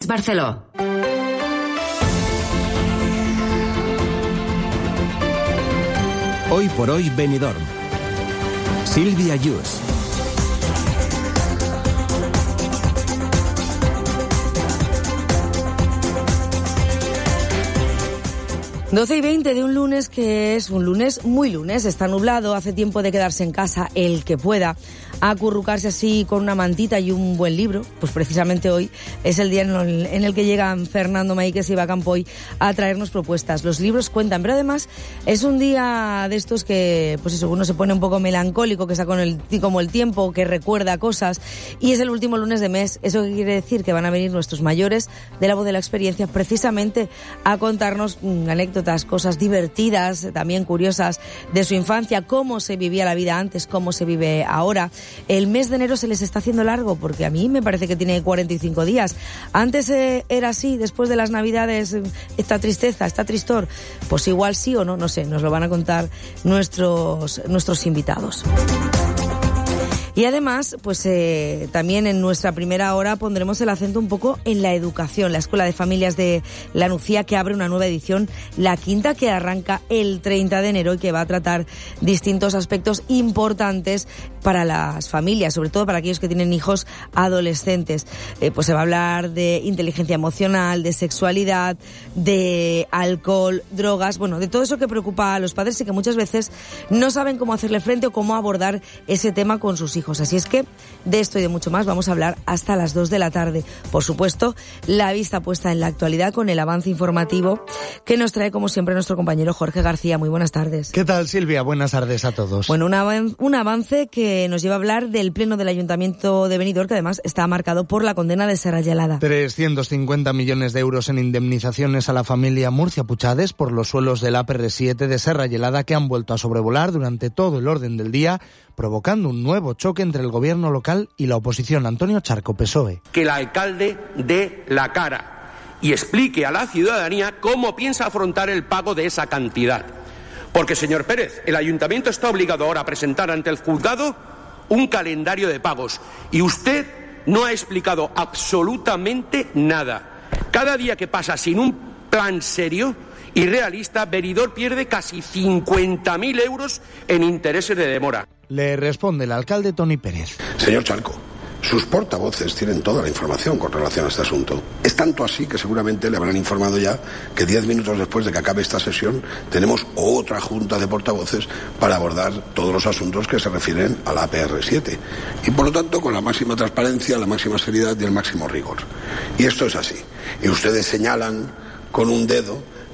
Barceló. Hoy por hoy Benidorm. Sílvia Yus. Doce y 20 de un lunes que es un lunes muy lunes. Está nublado, hace tiempo de quedarse en casa el que pueda. Acurrucarse así con una mantita y un buen libro, pues precisamente hoy es el día en el que llegan Fernando Maíquez y Eva Campoy a traernos propuestas. Los libros cuentan, pero además es un día de estos que, pues eso, uno se pone un poco melancólico, que está como el tiempo, que recuerda cosas, y es el último lunes de mes. ¿Eso qué quiere decir? Que van a venir nuestros mayores de la voz de la experiencia precisamente a contarnos anécdotas, cosas divertidas, también curiosas de su infancia, cómo se vivía la vida antes, cómo se vive ahora. El mes de enero se les está haciendo largo, porque a mí me parece que tiene 45 días. Antes era así, después de las Navidades, esta tristeza, esta tristor. Pues igual sí o no, no sé, nos lo van a contar nuestros invitados. Y además, pues también en nuestra primera hora pondremos el acento un poco en la educación. La Escuela de Familias de La Nucía, que abre una nueva edición, la quinta, que arranca el 30 de enero y que va a tratar distintos aspectos importantes para las familias, sobre todo para aquellos que tienen hijos adolescentes. Pues se va a hablar de inteligencia emocional, de sexualidad, de alcohol, drogas, bueno, de todo eso que preocupa a los padres y que muchas veces no saben cómo hacerle frente o cómo abordar ese tema con sus hijos. Así es que de esto y de mucho más vamos a hablar hasta las 2 de la tarde. Por supuesto, la vista puesta en la actualidad con el avance informativo que nos trae, como siempre, nuestro compañero Jorge García. Muy buenas tardes. ¿Qué tal, Silvia? Buenas tardes a todos. Bueno, un avance que nos lleva a hablar del pleno del Ayuntamiento de Benidorm, que además está marcado por la condena de Serra Lledada. 350 millones de euros en indemnizaciones a la familia Murcia Puchades por los suelos del APR7 de Serra Lledada, que han vuelto a sobrevolar durante todo el orden del día, provocando un nuevo choque entre el gobierno local y la oposición. Antonio Charco, PSOE. Que el alcalde dé la cara y explique a la ciudadanía cómo piensa afrontar el pago de esa cantidad. Porque, señor Pérez, el ayuntamiento está obligado ahora a presentar ante el juzgado un calendario de pagos y usted no ha explicado absolutamente nada. Cada día que pasa sin un plan serio y realista, Benidorm pierde casi 50.000 euros en intereses de demora. Le responde el alcalde Toni Pérez. Señor Charco, sus portavoces tienen toda la información con relación a este asunto. Es tanto así que seguramente le habrán informado ya que 10 minutos después de que acabe esta sesión tenemos otra junta de portavoces para abordar todos los asuntos que se refieren a la APR7. Y por lo tanto con la máxima transparencia, la máxima seriedad y el máximo rigor. Y esto es así. Y ustedes señalan con un dedo,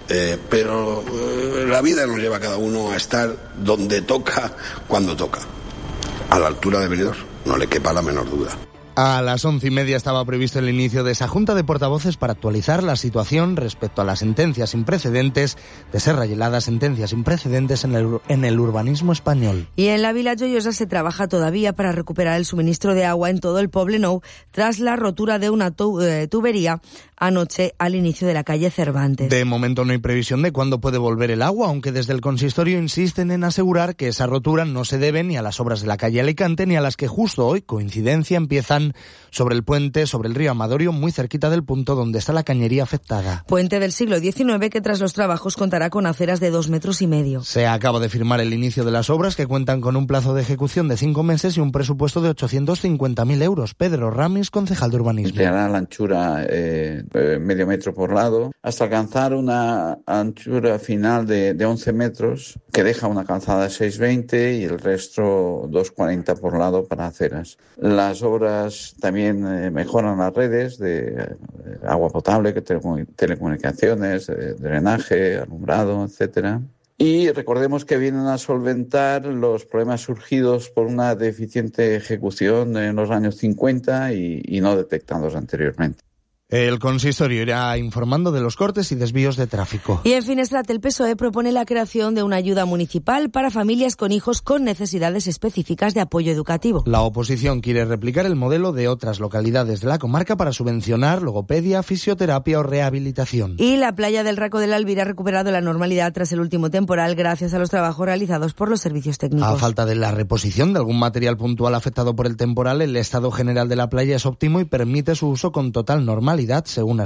pero la vida nos lleva a cada uno a estar donde toca, cuando toca. A la altura de Benidorm, no le quepa la menor duda. A las 11:30 estaba previsto el inicio de esa junta de portavoces para actualizar la situación respecto a las sentencias sin precedentes de Serra Lledada, sentencias sin precedentes en el urbanismo español. Y en la Vila Joyosa se trabaja todavía para recuperar el suministro de agua en todo el Poblenou tras la rotura de una tubería anoche al inicio de la calle Cervantes. De momento no hay previsión de cuándo puede volver el agua, aunque desde el consistorio insisten en asegurar que esa rotura no se debe ni a las obras de la calle Alicante ni a las que justo hoy, coincidencia, empiezan sobre el puente, sobre el río Amadorio, muy cerquita del punto donde está la cañería afectada. Puente del siglo XIX que tras los trabajos contará con aceras de 2,5 metros. Se acaba de firmar el inicio de las obras, que cuentan con un plazo de ejecución de 5 meses y un presupuesto de 850.000 euros. Pedro Ramis, concejal de urbanismo. Ampliará la anchura medio metro por lado hasta alcanzar una anchura final de 11 metros que deja una calzada de 6,20 y el resto 2,40 por lado para aceras. Las obras también mejoran las redes de agua potable, telecomunicaciones, drenaje, alumbrado, etcétera. Y recordemos que vienen a solventar los problemas surgidos por una deficiente ejecución en los años 50 y no detectados anteriormente. El consistorio irá informando de los cortes y desvíos de tráfico. Y en Finestrat, el PSOE propone la creación de una ayuda municipal para familias con hijos con necesidades específicas de apoyo educativo. La oposición quiere replicar el modelo de otras localidades de la comarca para subvencionar logopedia, fisioterapia o rehabilitación. Y la playa del Raco del Albir ha recuperado la normalidad tras el último temporal gracias a los trabajos realizados por los servicios técnicos. A falta de la reposición de algún material puntual afectado por el temporal, el estado general de la playa es óptimo y permite su uso con total normalidad, según